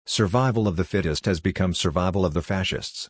Survival of the fittest has become survival of the fascists.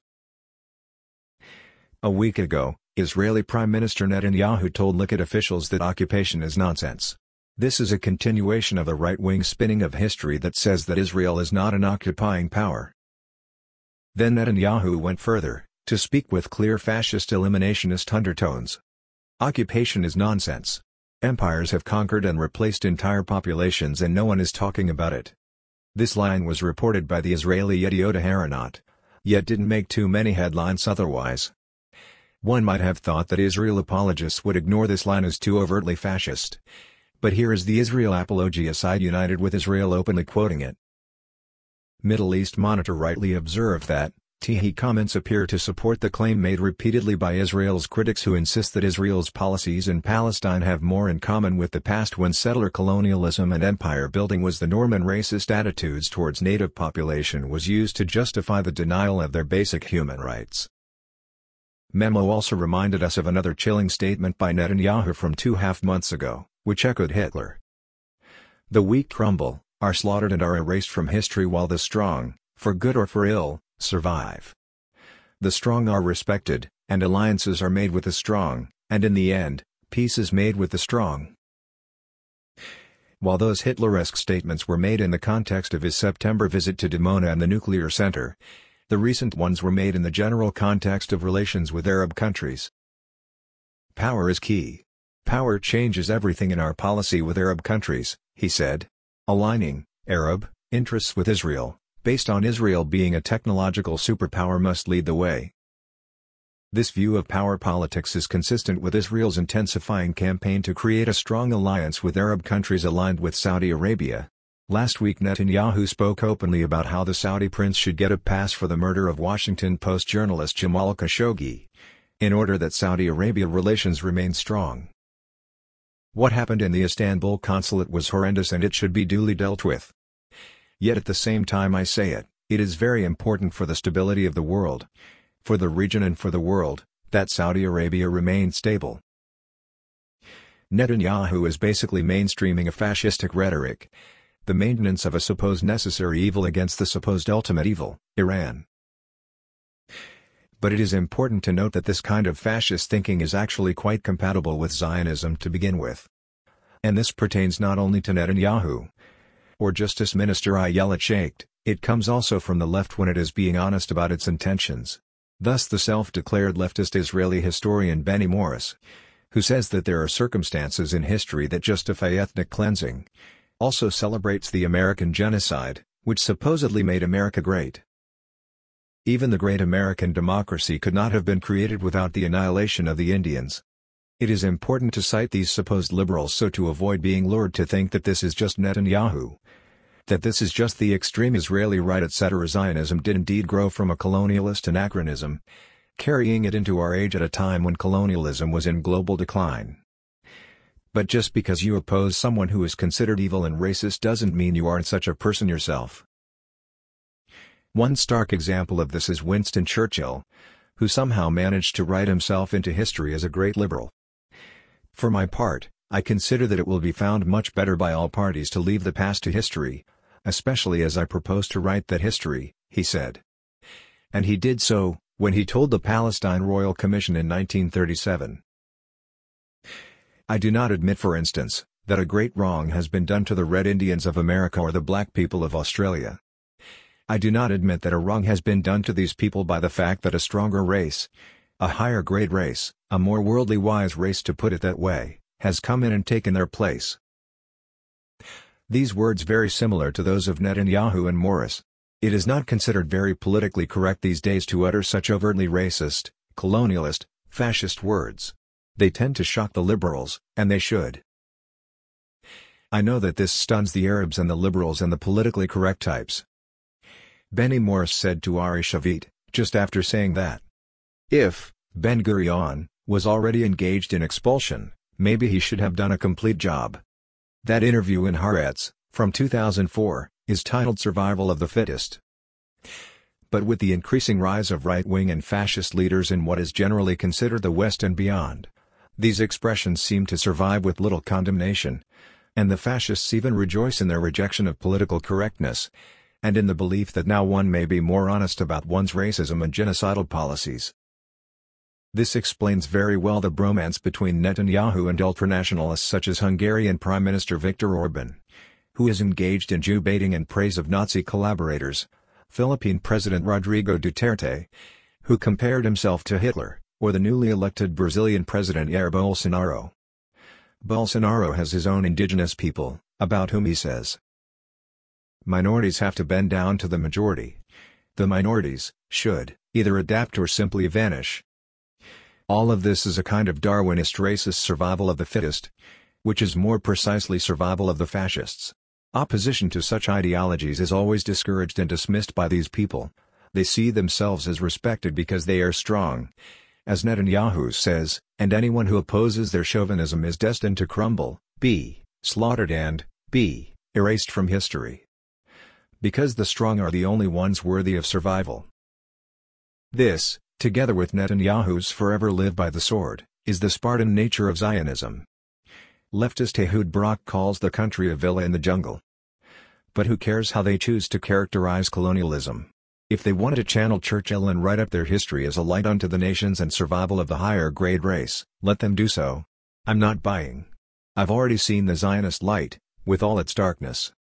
A week ago, Israeli Prime Minister Netanyahu told Likud officials that occupation is nonsense. This is a continuation of the right-wing spinning of history that says that Israel is not an occupying power. Then Netanyahu went further, to speak with clear fascist eliminationist undertones. Occupation is nonsense. Empires have conquered and replaced entire populations and no one is talking about it. This line was reported by the Israeli Yediot Ahronoth, yet didn't make too many headlines otherwise. One might have thought that Israel apologists would ignore this line as too overtly fascist. But here is the Israel apologia side united with Israel openly quoting it. Middle East Monitor rightly observed that, Teehee comments appear to support the claim made repeatedly by Israel's critics who insist that Israel's policies in Palestine have more in common with the past when settler colonialism and empire building was the norm and racist attitudes towards native population was used to justify the denial of their basic human rights. Memo also reminded us of another chilling statement by Netanyahu from 2.5 months ago, which echoed Hitler. The weak crumble, are slaughtered and are erased from history while the strong, for good or for ill, survive. The strong are respected, and alliances are made with the strong, and in the end, peace is made with the strong. While those Hitler-esque statements were made in the context of his September visit to Dimona and the nuclear center, the recent ones were made in the general context of relations with Arab countries. Power is key. Power changes everything in our policy with Arab countries, he said. Aligning Arab interests with Israel, based on Israel being a technological superpower must lead the way. This view of power politics is consistent with Israel's intensifying campaign to create a strong alliance with Arab countries aligned with Saudi Arabia. Last week Netanyahu spoke openly about how the Saudi prince should get a pass for the murder of Washington Post journalist Jamal Khashoggi, in order that Saudi Arabia relations remain strong. What happened in the Istanbul consulate was horrendous and it should be duly dealt with. Yet at the same time I say it is very important for the stability of the world, for the region and for the world, that Saudi Arabia remain stable. Netanyahu is basically mainstreaming a fascistic rhetoric, the maintenance of a supposed necessary evil against the supposed ultimate evil, Iran. But it is important to note that this kind of fascist thinking is actually quite compatible with Zionism to begin with. And this pertains not only to Netanyahu or Justice Minister Ayelet Shaked, it comes also from the left when it is being honest about its intentions. Thus the self-declared leftist Israeli historian Benny Morris, who says that there are circumstances in history that justify ethnic cleansing, also celebrates the American genocide, which supposedly made America great. Even the great American democracy could not have been created without the annihilation of the Indians. It is important to cite these supposed liberals so to avoid being lured to think that this is just Netanyahu, that this is just the extreme Israeli right etc. Zionism did indeed grow from a colonialist anachronism, carrying it into our age at a time when colonialism was in global decline. But just because you oppose someone who is considered evil and racist doesn't mean you aren't such a person yourself. One stark example of this is Winston Churchill, who somehow managed to write himself into history as a great liberal. For my part, I consider that it will be found much better by all parties to leave the past to history, especially as I propose to write that history, he said. And he did so, when he told the Palestine Royal Commission in 1937. I do not admit for instance, that a great wrong has been done to the Red Indians of America or the black people of Australia. I do not admit that a wrong has been done to these people by the fact that a stronger race, a higher grade race, a more worldly wise race to put it that way, has come in and taken their place. These words very similar to those of Netanyahu and Morris. It is not considered very politically correct these days to utter such overtly racist, colonialist, fascist words. They tend to shock the liberals, and they should. I know that this stuns the Arabs and the liberals and the politically correct types. Benny Morris said to Ari Shavit, just after saying that, if Ben-Gurion was already engaged in expulsion, maybe he should have done a complete job. That interview in Haaretz, from 2004, is titled Survival of the Fittest. But with the increasing rise of right-wing and fascist leaders in what is generally considered the West and beyond, these expressions seem to survive with little condemnation, and the fascists even rejoice in their rejection of political correctness, and in the belief that now one may be more honest about one's racism and genocidal policies. This explains very well the bromance between Netanyahu and ultranationalists such as Hungarian Prime Minister Viktor Orban, who is engaged in Jew-baiting and praise of Nazi collaborators, Philippine President Rodrigo Duterte, who compared himself to Hitler, or the newly elected Brazilian President Jair Bolsonaro. Bolsonaro has his own indigenous people, about whom he says, "Minorities have to bend down to the majority. The minorities should either adapt or simply vanish." All of this is a kind of Darwinist racist survival of the fittest, which is more precisely survival of the fascists. Opposition to such ideologies is always discouraged and dismissed by these people. They see themselves as respected because they are strong, as Netanyahu says, and anyone who opposes their chauvinism is destined to crumble, be slaughtered and be erased from history. Because the strong are the only ones worthy of survival. This, together with Netanyahu's forever live by the sword, is the Spartan nature of Zionism. Leftist Ehud Barak calls the country a villa in the jungle. But who cares how they choose to characterize colonialism? If they wanted to channel Churchill and write up their history as a light unto the nations and survival of the higher grade race, let them do so. I'm not buying. I've already seen the Zionist light, with all its darkness.